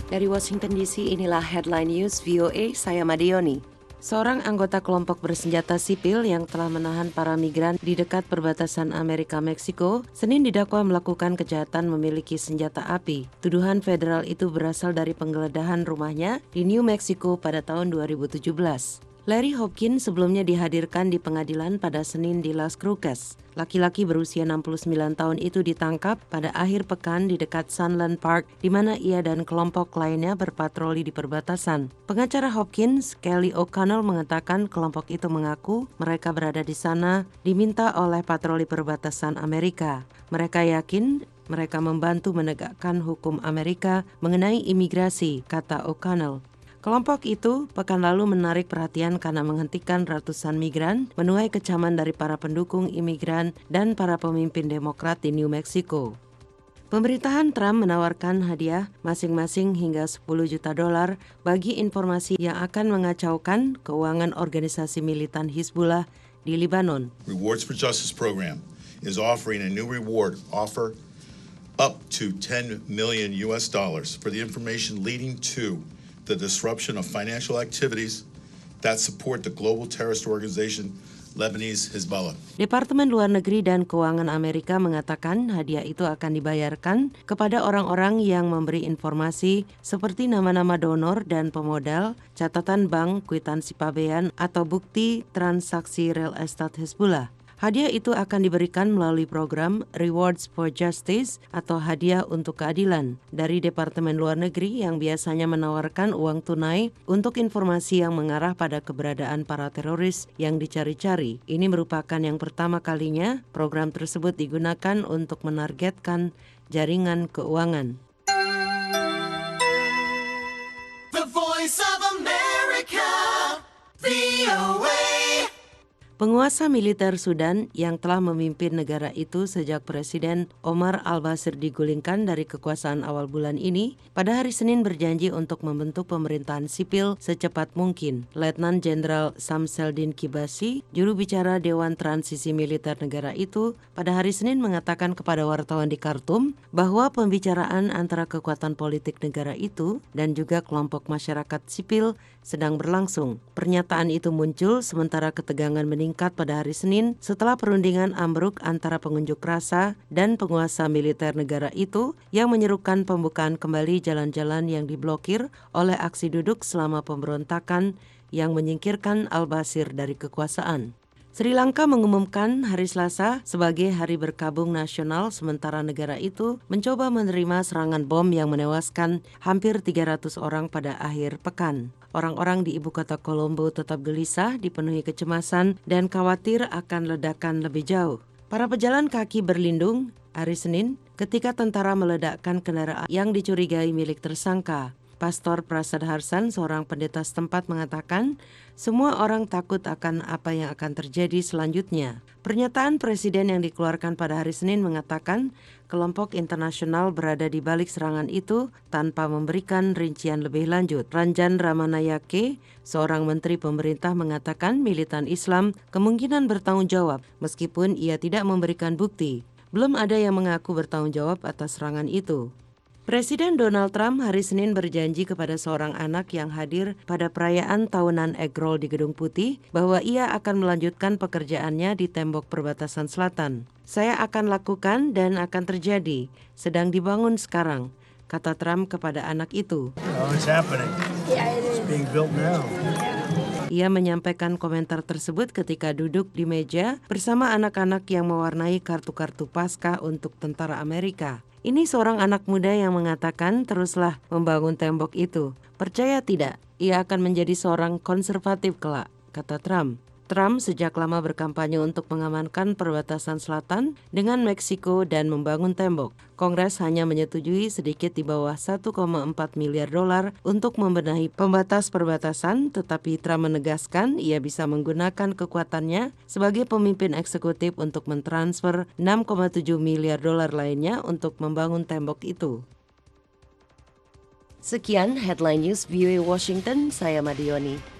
Dari Washington DC, inilah Headline News VOA, saya Madioni. Seorang anggota kelompok bersenjata sipil yang telah menahan para migran di dekat perbatasan Amerika-Meksiko, Senin didakwa melakukan kejahatan memiliki senjata api. Tuduhan federal itu berasal dari penggeledahan rumahnya di New Mexico pada tahun 2017. Larry Hopkins sebelumnya dihadirkan di pengadilan pada Senin di Las Cruces. Laki-laki berusia 69 tahun itu ditangkap pada akhir pekan di dekat Sunland Park, di mana ia dan kelompok lainnya berpatroli di perbatasan. Pengacara Hopkins, Kelly O'Connell, mengatakan kelompok itu mengaku mereka berada di sana diminta oleh patroli perbatasan Amerika. Mereka yakin mereka membantu menegakkan hukum Amerika mengenai imigrasi, kata O'Connell. Kelompok itu pekan lalu menarik perhatian karena menghentikan ratusan migran menuai kecaman dari para pendukung imigran dan para pemimpin Demokrat di New Mexico. Pemerintahan Trump menawarkan hadiah masing-masing hingga $10 juta bagi informasi yang akan mengacaukan keuangan organisasi militan Hizbullah di Lebanon. Rewards for Justice program is offering a new reward offer up to $10 million for the information leading to the disruption of financial activities that support the global terrorist organization Lebanese Hezbollah. Departemen Luar Negeri dan Keuangan Amerika mengatakan hadiah itu akan dibayarkan kepada orang-orang yang memberi informasi seperti nama-nama donor dan pemodal, catatan bank, kwitansi pabean, atau bukti transaksi real estate Hezbollah. Hadiah itu akan diberikan melalui program Rewards for Justice atau hadiah untuk keadilan dari Departemen Luar Negeri yang biasanya menawarkan uang tunai untuk informasi yang mengarah pada keberadaan para teroris yang dicari-cari. Ini merupakan yang pertama kalinya program tersebut digunakan untuk menargetkan jaringan keuangan. The Voice of America, VOA. Penguasa militer Sudan yang telah memimpin negara itu sejak Presiden Omar al-Bashir digulingkan dari kekuasaan awal bulan ini, pada hari Senin berjanji untuk membentuk pemerintahan sipil secepat mungkin. Letnan Jenderal Samseldin Kibasi, juru bicara Dewan Transisi Militer negara itu, pada hari Senin mengatakan kepada wartawan di Khartoum bahwa pembicaraan antara kekuatan politik negara itu dan juga kelompok masyarakat sipil sedang berlangsung. Pernyataan itu muncul sementara ketegangan meningkat pada hari Senin setelah perundingan ambruk antara pengunjuk rasa dan penguasa militer negara itu yang menyerukan pembukaan kembali jalan-jalan yang diblokir oleh aksi duduk selama pemberontakan yang menyingkirkan al-Bashir dari kekuasaan. Sri Lanka mengumumkan hari Selasa sebagai hari berkabung nasional sementara negara itu mencoba menerima serangan bom yang menewaskan hampir 300 orang pada akhir pekan. Orang-orang di ibu kota Colombo tetap gelisah, dipenuhi kecemasan dan khawatir akan ledakan lebih jauh. Para pejalan kaki berlindung hari Senin ketika tentara meledakkan kendaraan yang dicurigai milik tersangka. Pastor Prasad Harsan, seorang pendeta setempat, mengatakan semua orang takut akan apa yang akan terjadi selanjutnya. Pernyataan Presiden yang dikeluarkan pada hari Senin mengatakan kelompok internasional berada di balik serangan itu tanpa memberikan rincian lebih lanjut. Ranjan Ramanayake, seorang menteri pemerintah, mengatakan militan Islam kemungkinan bertanggung jawab meskipun ia tidak memberikan bukti. Belum ada yang mengaku bertanggung jawab atas serangan itu. Presiden Donald Trump hari Senin berjanji kepada seorang anak yang hadir pada perayaan tahunan Egg Roll di Gedung Putih bahwa ia akan melanjutkan pekerjaannya di tembok perbatasan selatan. Saya akan lakukan dan akan terjadi, sedang dibangun sekarang, kata Trump kepada anak itu. Oh, it's happening. It's being built now. Ia menyampaikan komentar tersebut ketika duduk di meja bersama anak-anak yang mewarnai kartu-kartu Paskah untuk tentara Amerika. Ini seorang anak muda yang mengatakan teruslah membangun tembok itu. Percaya tidak, ia akan menjadi seorang konservatif kelak, kata Trump. Trump sejak lama berkampanye untuk mengamankan perbatasan selatan dengan Meksiko dan membangun tembok. Kongres hanya menyetujui sedikit di bawah $1,4 miliar untuk membenahi pembatas perbatasan, tetapi Trump menegaskan ia bisa menggunakan kekuatannya sebagai pemimpin eksekutif untuk mentransfer $6,7 miliar lainnya untuk membangun tembok itu. Sekian Headline News VOA Washington, saya Madioni.